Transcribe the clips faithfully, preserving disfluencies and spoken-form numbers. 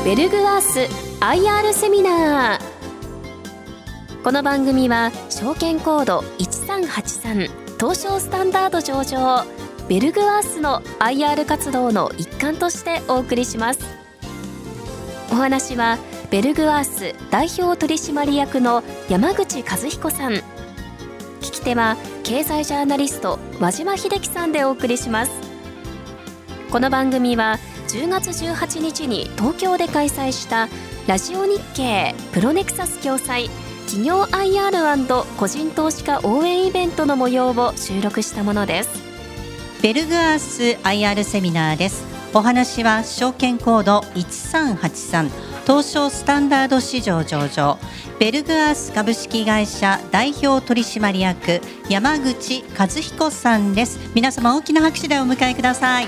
ベルグアース アイアール セミナー。この番組は証券コードいちさんはちさん東証スタンダード上場ベルグアースの アイアール 活動の一環としてお送りします。お話はベルグアース代表取締役の山口和彦さん。聞き手は経済ジャーナリスト和島秀樹さんでお送りします。この番組はじゅうがつじゅうはちにちに東京で開催したラジオ日経プロネクサス共催企業 アイアール& 個人投資家応援イベントの模様を収録したものです。 ベルグアース アイアール セミナーです。お話は証券コードいちさんはちさん東証スタンダード市場上場ベルグアース株式会社代表取締役山口和彦さんです。皆様大きな拍手でお迎えください。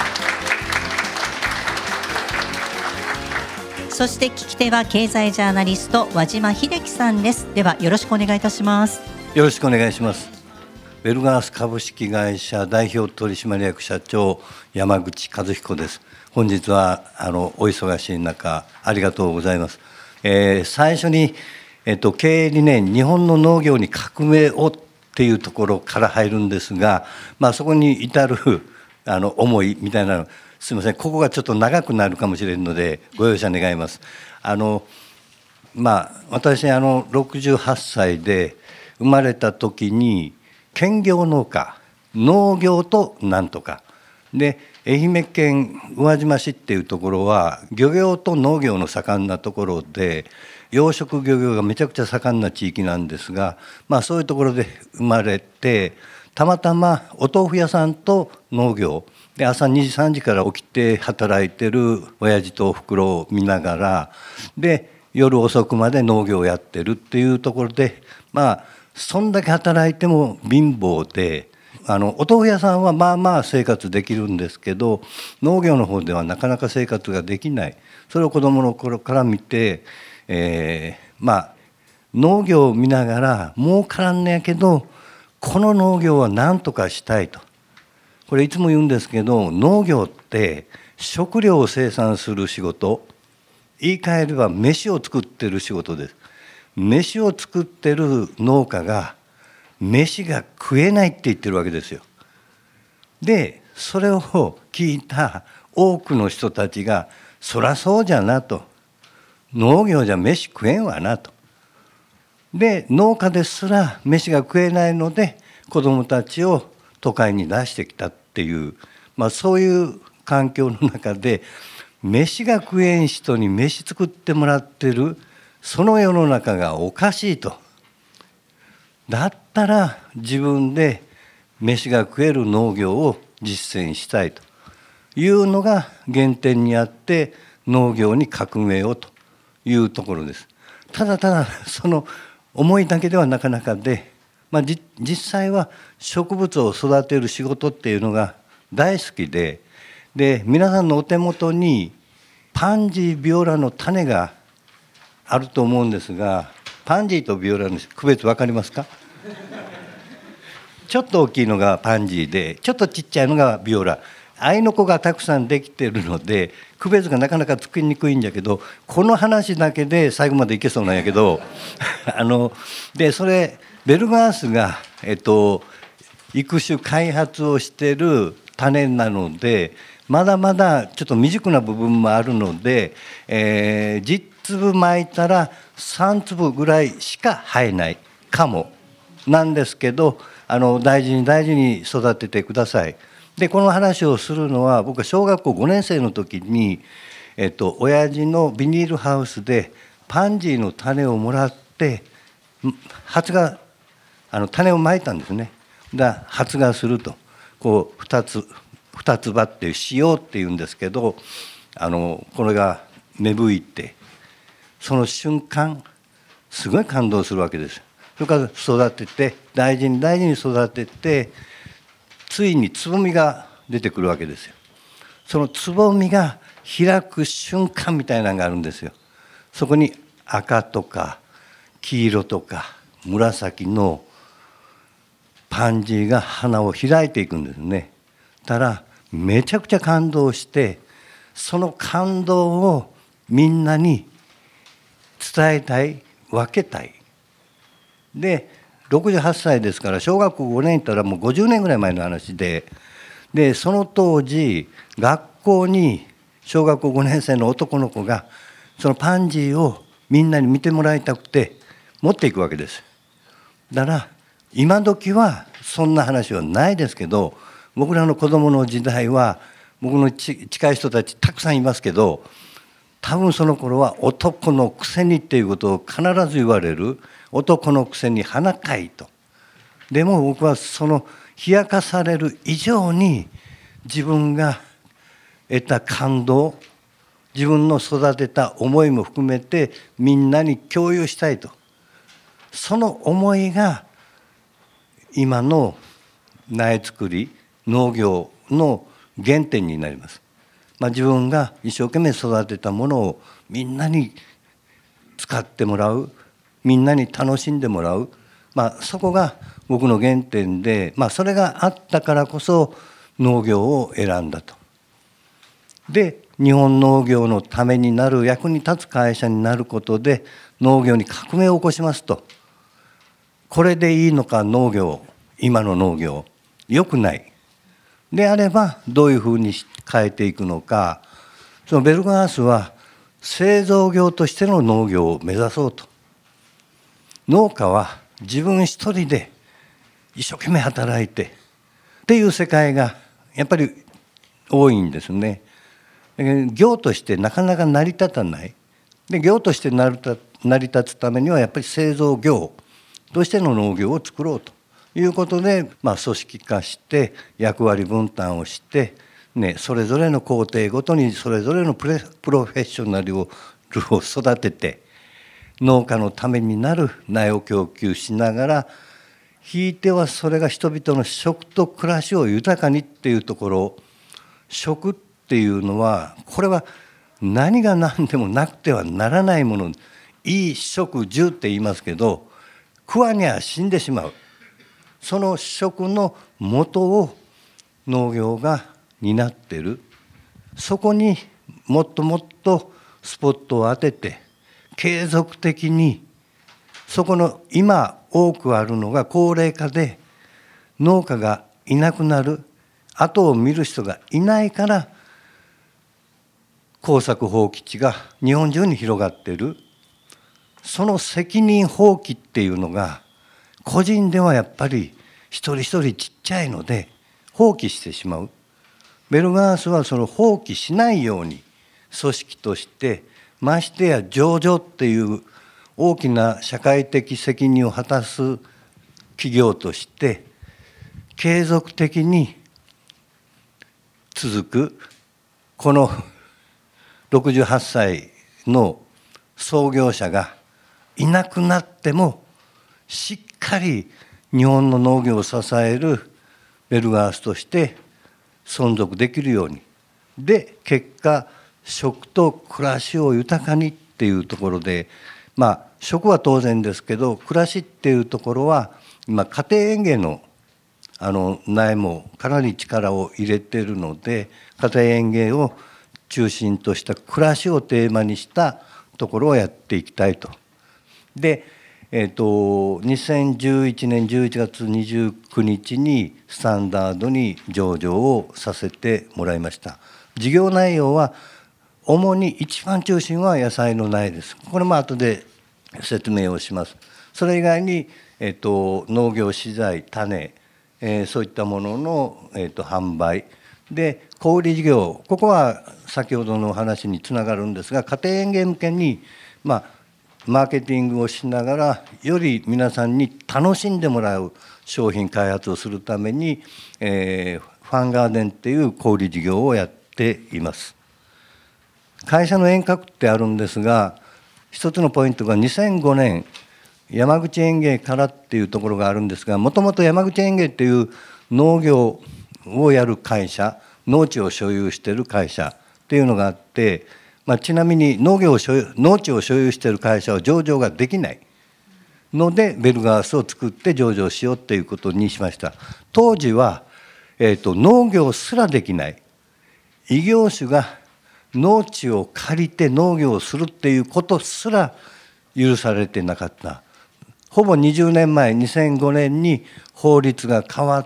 そして聞き手は経済ジャーナリスト和島秀樹さんです。ではよろしくお願いいたします。 よろしくお願いします。ベルガース株式会社代表取締役社長山口和彦です。本日はあのお忙しい中ありがとうございます。えー、最初に、えっと、経営理念日本の農業に革命をっていうところから入るんですが、まあ、そこに至るあの思いみたいなのすみません、ここがちょっと長くなるかもしれんのでご容赦願います。あのまあ、私あのろくじゅうはっさいで生まれた時に兼業農家農業となんとかで愛媛県宇和島市っていうところは漁業と農業の盛んなところで養殖漁業がめちゃくちゃ盛んな地域なんですが、まあ、そういうところで生まれてたまたまお豆腐屋さんと農業で朝にじさんじから起きて働いてる親父とおふくろを見ながらで夜遅くまで農業をやってるっていうところで、まあそんだけ働いても貧乏であのお豆腐屋さんはまあまあ生活できるんですけど農業の方ではなかなか生活ができない。それを子どもの頃から見て、えー、まあ農業を見ながら儲からんのやけどこの農業は何とかしたいと。これいつも言うんですけど農業って食料を生産する仕事、言い換えれば飯を作ってる仕事です。飯を作ってる農家が飯が食えないって言ってるわけですよ。でそれを聞いた多くの人たちがそらそうじゃなと、農業じゃ飯食えんわなと。で農家ですら飯が食えないので子どもたちを都会に出してきたっていう、まあ、そういう環境の中で飯が食えん人に飯作ってもらってるその世の中がおかしいと。だったら自分で飯が食える農業を実践したいというのが原点にあって農業に革命をというところです。ただただその思いだけではなかなかで、まあ、実際は植物を育てる仕事っていうのが大好きで、で皆さんのお手元にパンジービオラの種があると思うんですが、パンジーとビオラの区別分かりますか？ちょっと大きいのがパンジーでちょっとちっちゃいのがビオラ、アイノコがたくさんできてるので区別がなかなかつきにくいんだけど、この話だけで最後までいけそうなんやけどあのでそれベルガースが、えっと、育種開発をしてる種なのでまだまだちょっと未熟な部分もあるので、えー、じゅっつぶまいたらさんつぶぐらいしか生えないかもなんですけど、あの大事に大事に育ててください。でこの話をするのは僕は小学校ごねんせいの時に、えっと、親父のビニールハウスでパンジーの種をもらって発芽あの種をまいたんですね。だ発芽するとこうふたつ二つ葉っていう塩っていうんですけど、あのこれが芽吹いてその瞬間すごい感動するわけです。それから育てて大事に大事に育ててついにつぼみが出てくるわけですよ。そのつぼみが開く瞬間みたいなのがあるんですよ。そこに赤とか黄色とか紫のパンジーが花を開いていくんですね。たらめちゃくちゃ感動して、その感動をみんなに伝えたい、分けたい。でろくじゅうはっさいですから、小学校ごねん行ったらもうごじゅうねんぐらい前の話で、でその当時学校に小学校ごねん生の男の子がそのパンジーをみんなに見てもらいたくて持っていくわけです。だから今時はそんな話はないですけど、僕らの子供の時代は、僕のち近い人たちたくさんいますけど、多分その頃は男のくせにっていうことを必ず言われる。男のくせに花かいと。でも僕はその冷やかされる以上に自分が得た感動、自分の育てた思いも含めてみんなに共有したいと。その思いが今の苗作り、農業の原点になります。まあ、自分が一生懸命育てたものをみんなに使ってもらう、みんなに楽しんでもらう、まあ、そこが僕の原点で、まあ、それがあったからこそ農業を選んだと。で日本農業のためになる、役に立つ会社になることで農業に革命を起こしますと。これでいいのか、農業、今の農業良くないであればどういうふうに変えていくのか。そのベルガースは製造業としての農業を目指そうと。農家は自分一人で一生懸命働いてっていう世界がやっぱり多いんですね。業としてなかなか成り立たない。で業として成り立成り立つためにはやっぱり製造業としての農業を作ろうということで、まあ、組織化して役割分担をして、ね、それぞれの工程ごとにそれぞれのプレプロフェッショナルを育てて農家のためになる苗を供給しながら、ひいてはそれが人々の食と暮らしを豊かにっていうところ。食っていうのはこれは何が何でもなくてはならないもの。いい食住って言いますけど、食わにゃ死んでしまう。その食の元を農業が担っている。そこにもっともっとスポットを当てて継続的に、そこの今多くあるのが高齢化で農家がいなくなる、後を見る人がいないから耕作放棄地が日本中に広がっている。その責任放棄っていうのが個人ではやっぱり一人一人ちっちゃいので放棄してしまう。ベルガースはその放棄しないように組織として、ましてや上場っていう大きな社会的責任を果たす企業として継続的に続く、このろくじゅうはっさいの創業者がいなくなってもしっかり日本の農業を支えるベルガースとして存続できるように。で結果食と暮らしを豊かにっていうところで、まあ食は当然ですけど、暮らしっていうところは今家庭園芸のあの苗もかなり力を入れているので、家庭園芸を中心とした暮らしをテーマにしたところをやっていきたいと。で、えーと、にせんじゅういちねんじゅういちがつにじゅうくにちにスタンダードに上場をさせてもらいました。事業内容は主に一番中心は野菜の苗です。これも後で説明をします。それ以外に、えーと、農業資材、種、えー、そういったものの、えーと、販売で小売事業、ここは先ほどの話につながるんですが、家庭園芸向けに、まあ、マーケティングをしながらより皆さんに楽しんでもらう商品開発をするために、えー、ファンガーデンっていう小売事業をやっています。会社の遠隔ってあるんですが、一つのポイントがにせんごねん山口園芸からっていうところがあるんですが、もともと山口園芸っていう農業をやる会社、農地を所有している会社っていうのがあって、まあ、ちなみに農業を所有農地を所有している会社は上場ができないので、ベルガースを作って上場しようっていうことにしました。当時は、えーと、農業すらできない異業種が農地を借りて農業をするっていうことすら許されてなかった。ほぼにじゅうねんまえ、にせんごねんに法律が変わって、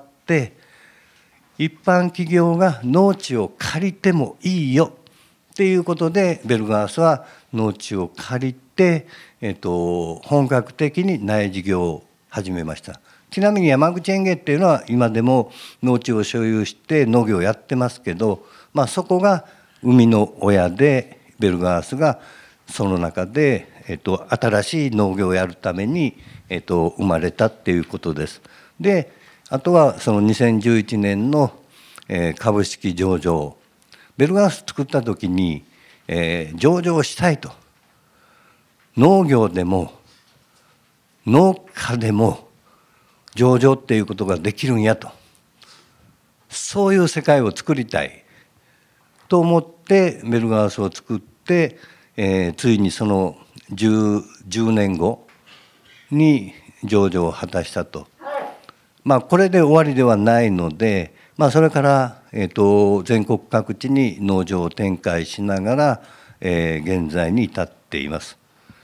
一般企業が農地を借りてもいいよっていうことで、ベルガースは農地を借りて、えっと、本格的に苗事業を始めました。ちなみに山口園芸っていうのは今でも農地を所有して農業をやってますけど、まあ、そこが生みの親で、ベルガースがその中で、えっと、新しい農業をやるために、えっと、生まれたっていうことです。で、あとはそのにせんじゅういちねんの、えー、株式上場、ベルガース作った時に、えー、上場したいと。農業でも農家でも上場っていうことができるんやと、そういう世界を作りたいと思ってベルガースを作って、えー、ついにその 10, じゅうねんごに上場を果たしたと。まあこれで終わりではないので、まあ、それから、えー、と全国各地に農場を展開しながら、えー、現在に至っています。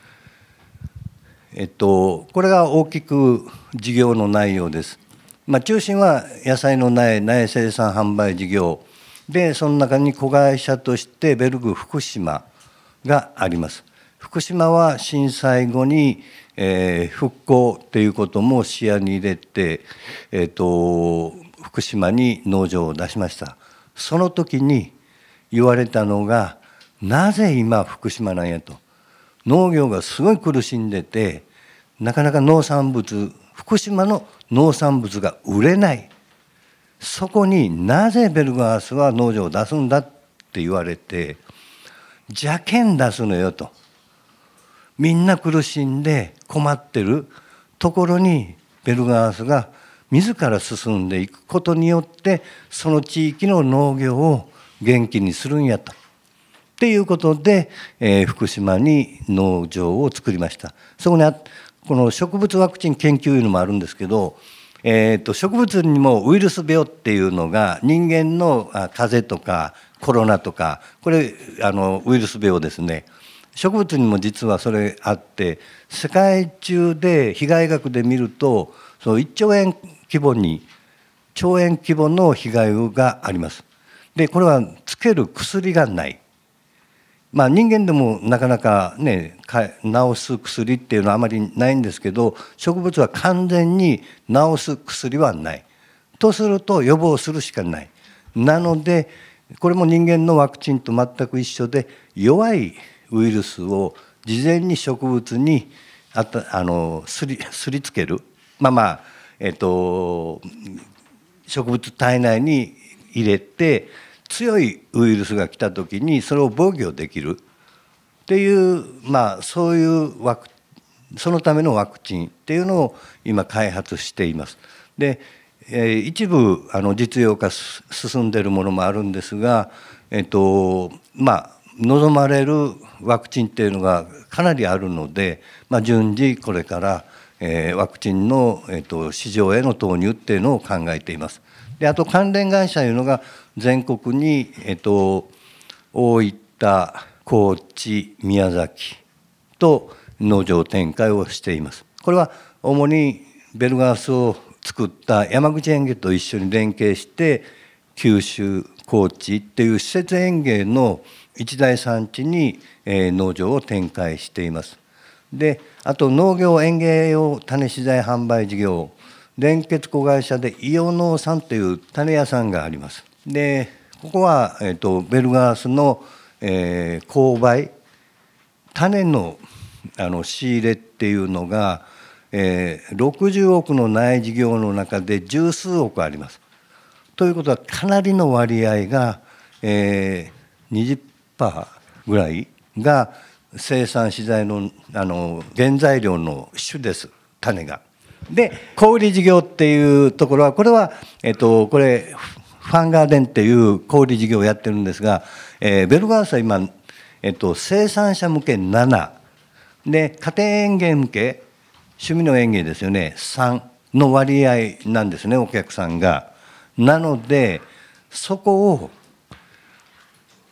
えっと、これが大きく事業の内容です。まあ、中心は野菜の苗、苗生産販売事業で、その中に子会社としてベルグ福島があります。福島は震災後に、えー、復興ということも視野に入れて、えっと、福島に農場を出しました。その時に言われたのが、なぜ今福島なんやと。農業がすごい苦しんでて、なかなか農産物、福島の農産物が売れない。そこになぜベルガースは農場を出すんだって言われて、邪険出すのよと。みんな苦しんで困ってるところにベルガースが自ら進んでいくことによって、その地域の農業を元気にするんやと。っていうことで、えー、福島に農場を作りました。そこにあこの植物ワクチン研究いうのもあるんですけど、えー、と植物にもウイルス病っていうのが、人間の風邪とかコロナとか、これあのウイルス病ですね。植物にも実はそれあって、世界中で被害額で見るとそのいっちょうえん規模に兆円規模の被害があります。でこれはつける薬がない。まあ、人間でもなかなかね治す薬っていうのはあまりないんですけど、植物は完全に治す薬はない。とすると予防するしかない。なのでこれも人間のワクチンと全く一緒で、弱いウイルスを事前に植物にあたあのすりすりつける。まあまあえっと植物体内に入れて、強いウイルスが来た時にそれを防御できるっていう、まあそういうワクそのためのワクチンっていうのを今開発しています。で、えー、一部あの実用化進んでいるものもあるんですが、えっとまあ望まれるワクチンっていうのがかなりあるので、まあ、順次これから、えー、ワクチンの、えっと、市場への投入っていうのを考えています。であと関連会社というのが全国に、えっと、大分、高知、宮崎と農場展開をしています。これは主にベルガースを作った山口園芸と一緒に連携して、九州、高知っていう施設園芸の一大産地に農場を展開しています。であと農業園芸用種資材販売事業、連結子会社で伊予農さんという種屋さんがあります。でここは、えー、とベルガースの、えー、購買種の、あの仕入れっていうのが、えー、ろくじゅうおくの苗事業の中で十数億あります。ということはかなりの割合が、えー、にじゅっパーセント ぐらいが生産資材の、あの原材料の種です、種が。で小売事業っていうところは、これは、えっと、これファンガーデンっていう小売事業をやってるんですが、えー、ベルガースは今、えっと、生産者向けななで、家庭園芸向け、趣味の園芸ですよね、さんの割合なんですね、お客さんが。なのでそこを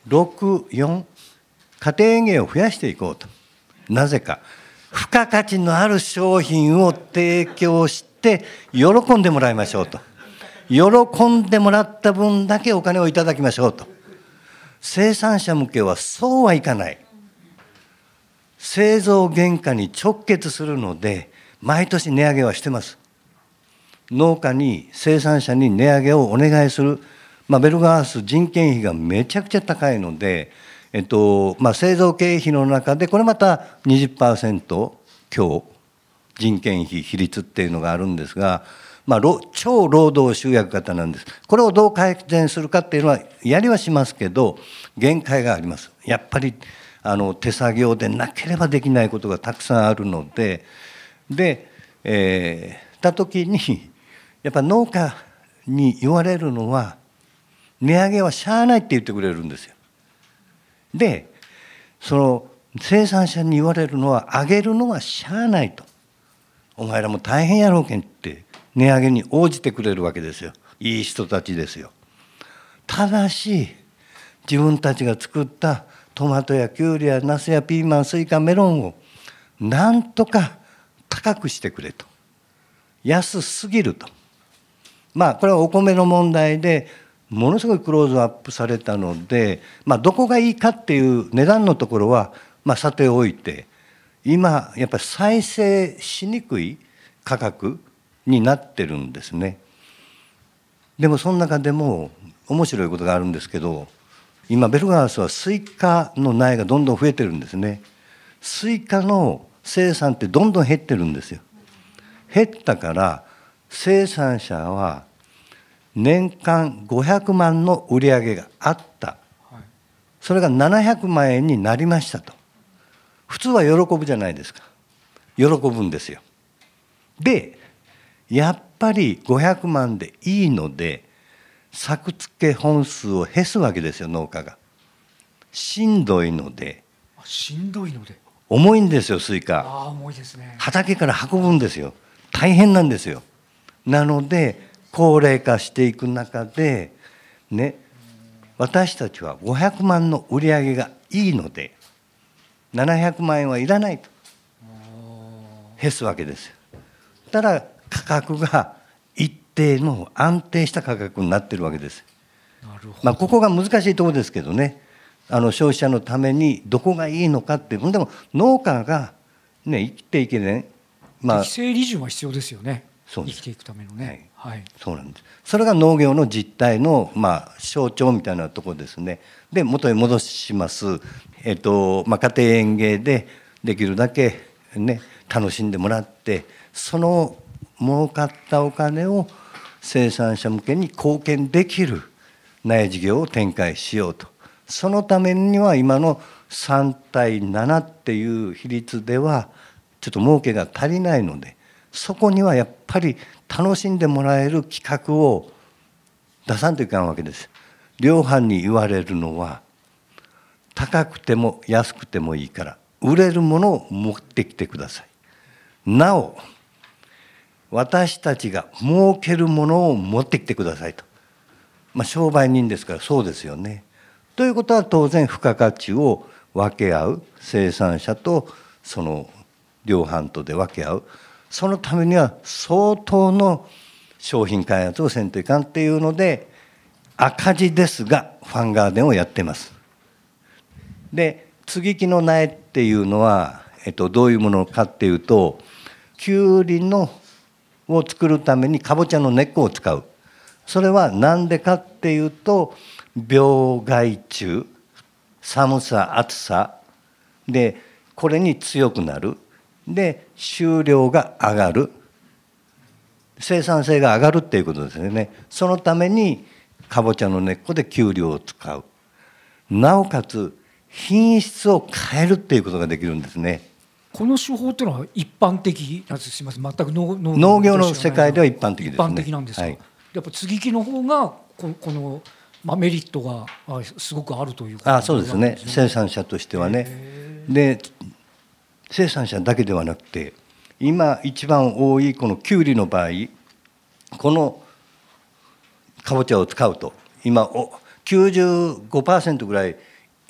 ろく、よん、家庭園芸を増やしていこうと。なぜか、付加価値のある商品を提供して喜んでもらいましょうと。喜んでもらった分だけお金をいただきましょうと。生産者向けはそうはいかない。製造原価に直結するので、毎年値上げはしてます。農家に、生産者に値上げをお願いする。まあ、ベルガース人件費がめちゃくちゃ高いので、えっとまあ、製造経費の中でこれまた にじゅっパーセント 強人件費比率っていうのがあるんですが、まあ、超労働集約型なんです。これをどう改善するかっていうのはやりはしますけど限界があります。やっぱりあの手作業でなければできないことがたくさんあるのでで、えー、た時にやっぱ農家に言われるのは値上げはしゃあないって言ってくれるんですよ。でその生産者に言われるのは上げるのはしゃあないと。お前らも大変やろうけんって値上げに応じてくれるわけですよ。いい人たちですよ。ただし自分たちが作ったトマトやキュウリやナスやピーマンスイカメロンをなんとか高くしてくれと。安すぎると。まあこれはお米の問題でものすごいクローズアップされたので、まあ、どこがいいかっていう値段のところはまあさておいて、今やっぱり再生しにくい価格になってるんですね。でもその中でも面白いことがあるんですけど、今ベルガースはスイカの苗がどんどん増えてるんですね。スイカの生産ってどんどん減ってるんですよ。減ったから生産者は年間ごひゃくまんの売り上げがあった。それがななひゃくまんえんになりましたと。普通は喜ぶじゃないですか。喜ぶんですよ。でやっぱりごひゃくまんでいいので作付け本数を減すわけですよ。農家がしんどいので。 しんどいので重いんですよ。スイカあ重いですね。 畑から運ぶんですよ。大変なんですよ。なので高齢化していく中でね、私たちはごひゃくまんの売り上げがいいのでななひゃくまんえんはいらないと減すわけですよ。ただ価格が一定の安定した価格になってるわけです。 なるほど。 まあここが難しいところですけどね、あの消費者のためにどこがいいのかっていう。でも農家が、ね、生きていけね、まあ、 適正利潤は必要ですよね。 そうです。 生きていくためのね、はいはい、 そうなんです。それが農業の実態の、まあ、象徴みたいなところですね。で元に戻します、えっとまあ、家庭園芸でできるだけ、ね、楽しんでもらってその儲かったお金を生産者向けに貢献できる苗事業を展開しようと。そのためには今のさんたいななっていう比率ではちょっと儲けが足りないので、そこにはやっぱり楽しんでもらえる企画を出さんといかんわけです。量販に言われるのは高くても安くてもいいから売れるものを持ってきてください。なお私たちが儲けるものを持ってきてくださいと。まあ商売人ですからそうですよね。ということは当然付加価値を分け合う、生産者とその量販とで分け合う。そのためには相当の商品開発をせんといかんっていうので赤字ですがファンガーデンをやってます。で接ぎ木の苗っていうのは、えっと、どういうものかっていうときゅうりのを作るためにかぼちゃの根っこを使う。それは何でかっていうと病害虫、寒さ暑さでこれに強くなる。で収量が上がる、生産性が上がるっていうことですよね。そのためにかぼちゃの根っこできゅうりを使う。なおかつ品質を変えるっていうことができるんですね。 この手法っていうのは一般的なんです。すみません、全く 農, 農, 農業の世界では一般的ですね。 一般的なんですか、はい、やっぱ接ぎ木の方がこ この、まあ、メリットがすごくあるということあそうですね。生産者としてはね。で生産者だけではなくて今一番多いこのきゅうりの場合このかぼちゃを使うと今 きゅうじゅうごパーセント ぐらい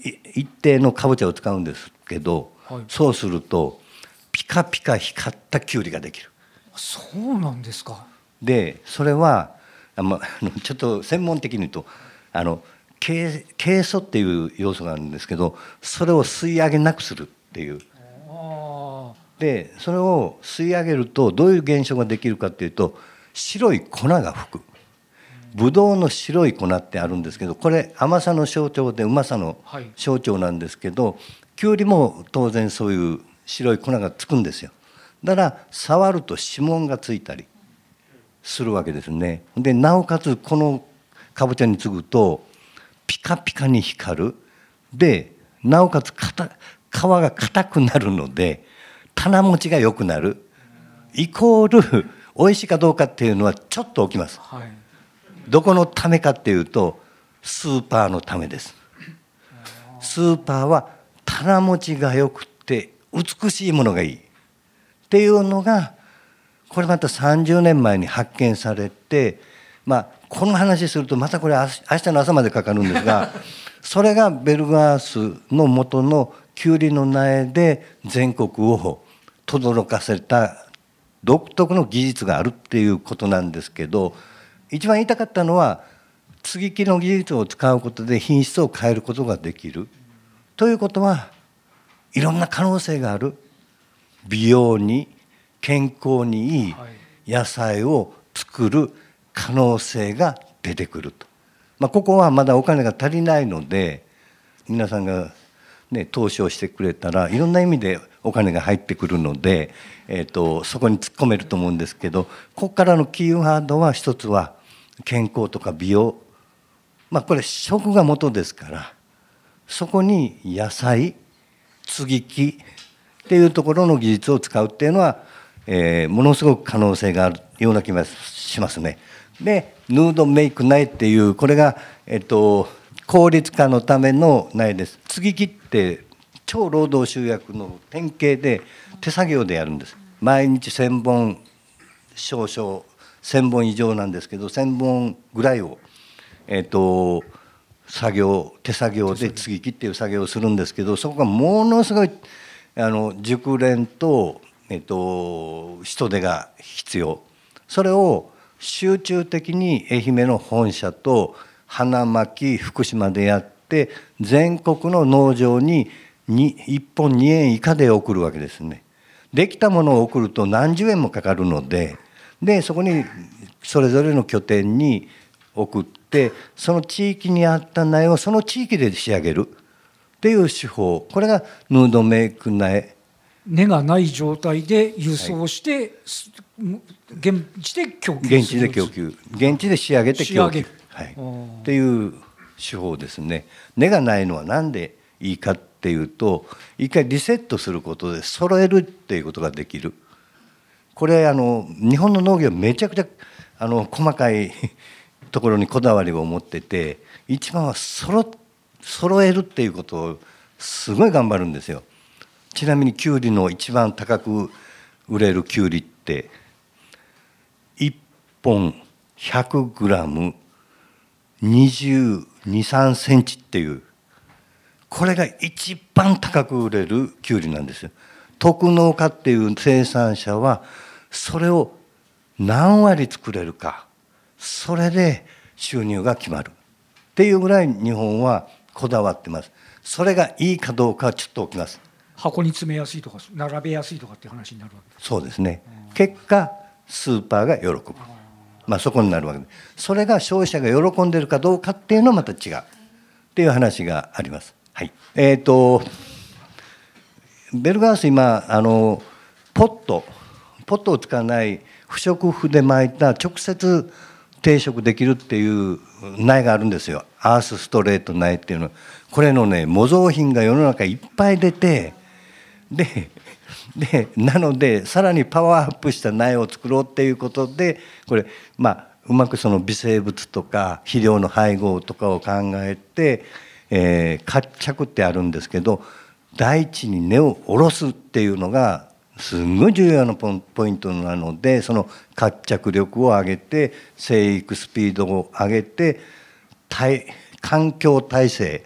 一定のかぼちゃを使うんですけど、 はい、 そうするとピカピカ光ったきゅうりができる。 そうなんですか。 でそれはあ、まあのちょっと専門的に言うとあのケイ素っていう要素があるんですけど、それを吸い上げなくするっていう。でそれを吸い上げるとどういう現象ができるかっていうと、白い粉が吹く。ぶどうの白い粉ってあるんですけど、これ甘さの象徴でうまさの象徴なんですけど、きゅうりも当然そういう白い粉がつくんですよ。だから触ると指紋がついたりするわけですね。でなおかつこのかぼちゃに次ぐとピカピカに光る。でなおかつかた皮が硬くなるので棚持ちが良くなる。イコール美味しいかどうかっていうのはちょっと起きます、はい、どこのためかっていうとスーパーのためです。スーパーは棚持ちが良くて美しいものがいいっていうのが、これまたさんじゅうねんまえに発見されて、まあこの話するとまたこれ明日の朝までかかるんですがそれがベルガースの元のきゅうりの苗で全国を轟かせた独特の技術があるっていうことなんですけど、一番言いたかったのは接ぎ木の技術を使うことで品質を変えることができるということはいろんな可能性がある。美容に健康にいい野菜を作る可能性が出てくると、まあ、ここはまだお金が足りないので皆さんが、ね、投資をしてくれたらいろんな意味でお金が入ってくるので、えーと、そこに突っ込めると思うんですけど、ここからのキーワードは一つは健康とか美容、まあ、これ食が元ですからそこに野菜接ぎ木っていうところの技術を使うっていうのは、えー、ものすごく可能性があるような気がしますね。でヌードメイク苗っていうこれが、えっと、効率化のための苗です。接ぎ木って超労働集約の典型で手作業でやるんです。毎日せんぼん少々せんぼん以上なんですけどせんぼんぐらいを、えっと、作業手作業で接ぎ木っていう作業をするんですけど、そこがものすごいあの熟練と、えっと、人手が必要。それを集中的に愛媛の本社と花巻福島でやって全国の農場にいっぽんにえん以下で送るわけですね。できたものを送ると何十円もかかるので、でそこにそれぞれの拠点に送ってその地域に合った苗をその地域で仕上げるっていう手法、これがヌードメイク苗。 根がない状態で輸送して、はい、現地で供給する。 現地で供給現地で仕上げて供給、はい、っていう手法ですね。根がないのは何でいいかっていうと、一回リセットすることで揃えるっていうことができる。これあの日本の農業めちゃくちゃあの細かいところにこだわりを持ってて、一番は揃揃えるっていうことをすごい頑張るんですよ。ちなみにきゅうりの一番高く売れるきゅうりっていっぽんひゃくグラムにじゅうに、さんセンチっていう、これが一番高く売れるきゅうりなんですよ。特農家っていう生産者はそれを何割作れるか、それで収入が決まるっていうぐらい日本はこだわってます。それがいいかどうかはちょっと置きます。 箱に詰めやすいとか並べやすいとかっていう話になるわけですか。 そうですね。結果スーパーが喜ぶ、まあ、そこになるわけで、それが消費者が喜んでるかどうかっていうのはまた違うっていう話があります。はい、えーとベルガース今あのポットポットを使わない不織布で巻いた直接定食できるっていう苗があるんですよ。アースストレート苗っていうの、これのね模造品が世の中いっぱい出て、ででなのでさらにパワーアップした苗を作ろうっていうことで、これまあうまくその微生物とか肥料の配合とかを考えて、えー、活着ってあるんですけど、大地に根を下ろすっていうのがすごい重要なポイントなので、その活着力を上げて生育スピードを上げて環境耐性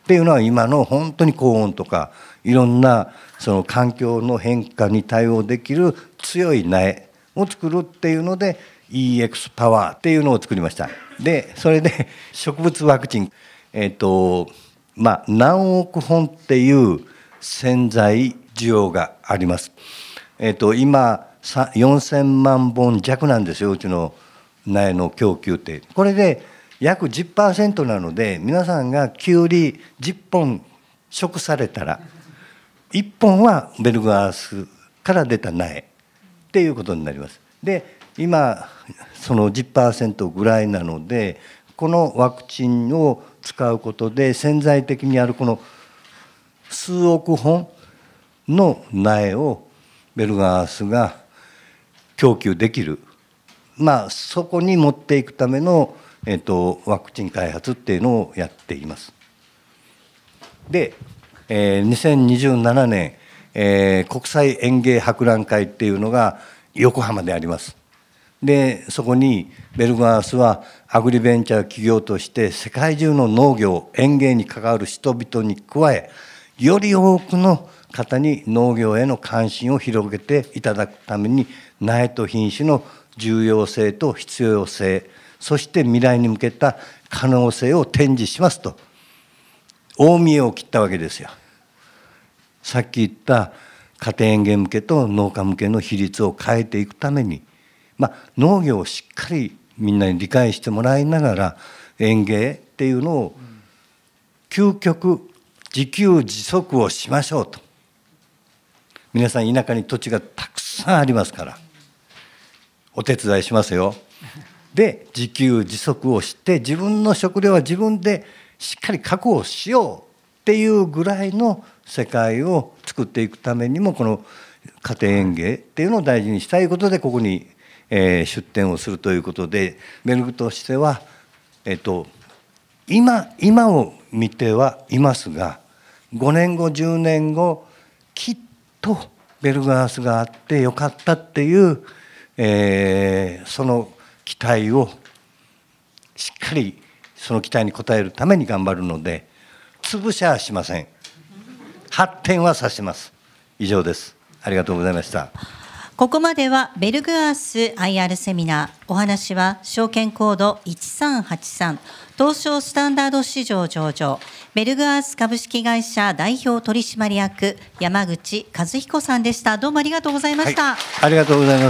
っていうのは今の本当に高温とかいろんなその環境の変化に対応できる強い苗を作るっていうので イーエックス パワーっていうのを作りました。でそれで植物ワクチン、えっとまあ何億本っていう潜在需要があります。えっと今よんせんまんぼん弱なんですよ、うちの苗の供給って。これで約 じゅっパーセント なので、皆さんがきゅうりじゅっぽん食されたらいっぽんはベルガースから出た苗っていうことになります。で今その じゅっパーセント ぐらいなので、このワクチンを使うことで潜在的にあるこの数億本の苗をベルガースが供給できる、まあそこに持っていくためのえっと、ワクチン開発っていうのをやっています。で、えー、にせんにじゅうななねん、えー、国際園芸博覧会っていうのが横浜であります。でそこにベルガースはアグリベンチャー企業として世界中の農業園芸に関わる人々に加え、より多くの方に農業への関心を広げていただくために苗と品種の重要性と必要性、そして未来に向けた可能性を展示しますと大見栄を切ったわけですよ。さっき言った家庭園芸向けと農家向けの比率を変えていくために、まあ、農業をしっかりみんなに理解してもらいながら園芸っていうのを究極自給自足をしましょうと。皆さん田舎に土地がたくさんありますからお手伝いしますよ。で自給自足をして自分の食料は自分でしっかり確保しようっていうぐらいの世界を作っていくためにも、この家庭園芸っていうのを大事にしたいことでここに出展をするということで、ベルグとしては、えっと、今今を見てはいますが、ごねんごじゅうねんごきっとベルガースがあってよかったっていう、えー、その期待をしっかりその期待に応えるために頑張るので、潰しはしません。発展はさせます。以上です。ありがとうございました。 ここまではベルグアース アイアール セミナー、お話は証券コードいちさんはちさん東証スタンダード市場上場ベルグアース株式会社代表取締役山口和彦さんでした。どうもありがとうございました。 はい、ありがとうございます。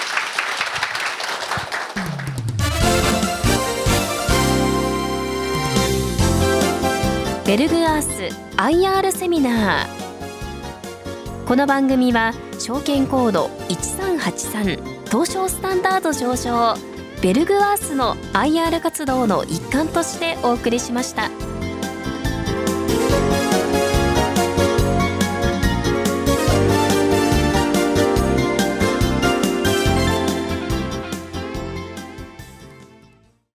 ベルグアース アイアール セミナー。この番組は証券コードいちさんはちさん東証スタンダード上場ベルグアースの アイアール 活動の一環としてお送りしました。